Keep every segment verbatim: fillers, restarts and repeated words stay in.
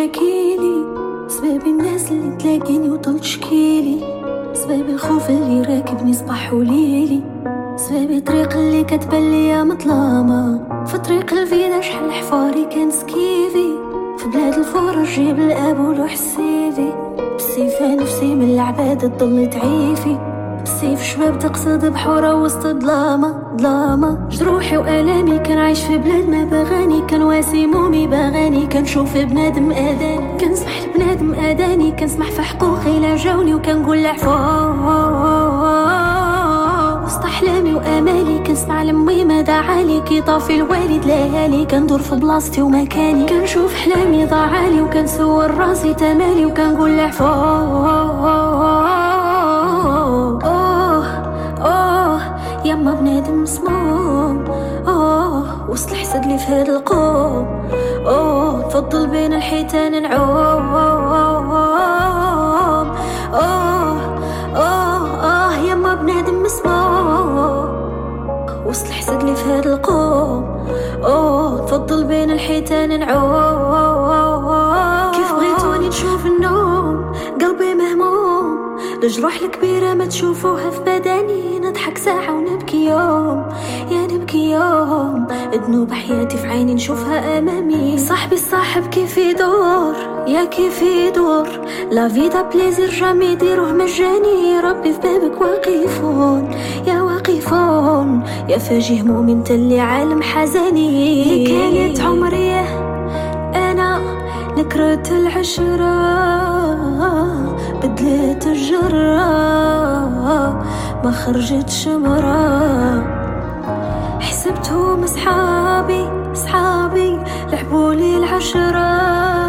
حكيلي سباب الناس اللي تلاقيني وطل تشكيلي، سباب الخوف اللي راكبني صباح وليلي، سباب طريق اللي كتبان ليا مظلامة، في طريق الفيدا شحال حفاري كان سكيفي، في بلاد الفرج جيب الاب ولوح السيفي، بالسيفة نفسي من العباد تضل تعيفي، بالسيف شباب تقصد بحورة وسط ظلامة ظلامة، جروحي وآلامي كان عايش في بلاد ما بغاني، كان واسي مومي باغاني، كنشوف بنادم آذاني، كنسمح لبنادم آذاني، كنسمح في حقوقي لا جاوني، وكنقول العفو وسط أحلامي وآمالي، كنسمع لمي ما دعالي، كي طافي الوالد ليالي، كندور في بلاصتي ومكاني، كنشوف حلامي ضاعالي، وكنسور راسي تمالي، وكنقول العفو يما بنادم مسموم. اوه وسط الحسد اللي في هاد القوم، اوه فضل بين الحيتان نعوم، اوه اوه اه يما بنادم مسموم، وسط الحسد اللي في هاد القوم، اوه فضل بين الحيتان نعوم. كيف بغيتوني نشوف النوم قلبي مهموم، الجروح الكبيرة ما تشوفوها في بدني، نضحك ساعة ونبكي يوم، يا نبكي يوم، ذنوب حياتي في عيني نشوفها أمامي، صاحبي الصاحب كيف يدور يا كيف يدور، لا فيدا بليزير جامي يديروه مجاني، ربي في بابك واقفون يا واقفون، يا فاجي همومي انت اللي عالم حزاني، اللي كانت عمري أنا نكرة العشرة بدلت الجرة ما خرجت شمرة، حسبتهم صحابي صحابي لعبولي العشرة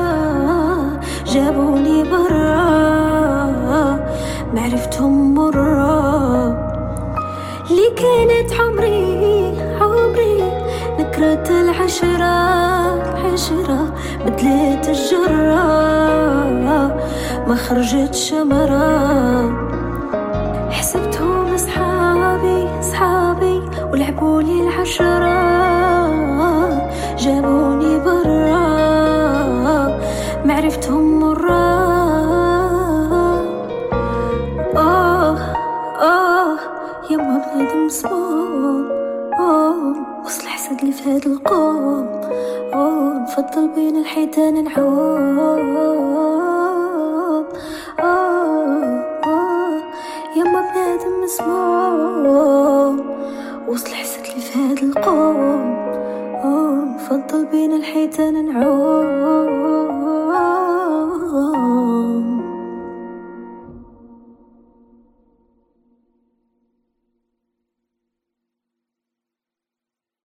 جابوني برا معرفتهم مرة، اللي كانت عمري عمري نكرة العشرة عشرة بدلت الجرة ما خرجت شمرة، حسبتهم صحابي صحابي ولعبولي العشرة جابوني برا معرفتهم مرة. آه آه يما بنادم مسموم، آه وسط الحسد اللي في هاد القوم، آه نفضل بين الحيتان نعوم، آه آه يما بنادم مسموم، وسط الحسد اللي في هاد القوم، آه نفضل بين الحيتان نعوم.